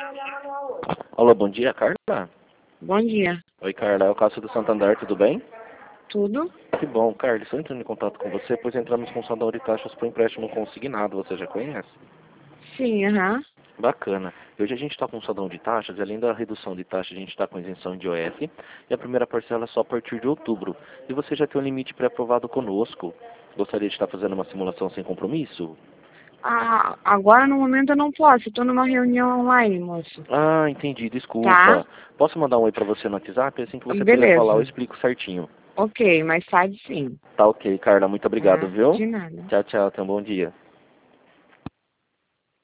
Alô, bom dia, Carla? Bom dia. Oi, Carla, é o Cássio do Santander, tudo bem? Tudo? Que bom, Carla, estou entrando em contato com você, pois entramos com saldo de taxas para empréstimo consignado, você já conhece? Sim, aham. Bacana. Hoje a gente está com saldão de taxas, e além da redução de taxa, a gente está com isenção de IOF, e a primeira parcela é só a partir de outubro. E você já tem um limite pré-aprovado conosco. Gostaria de estar fazendo uma simulação sem compromisso? Ah, agora no momento eu não posso, estou numa reunião online, moço. Ah, entendi, Tá? desculpa. Posso mandar um oi para você no WhatsApp? Assim que você puder falar, eu Beleza. explico certinho. Ok, mais tarde sim. Tá ok, Carla, muito obrigado, Tá? viu? De nada. Tchau, tchau, tenha um bom dia.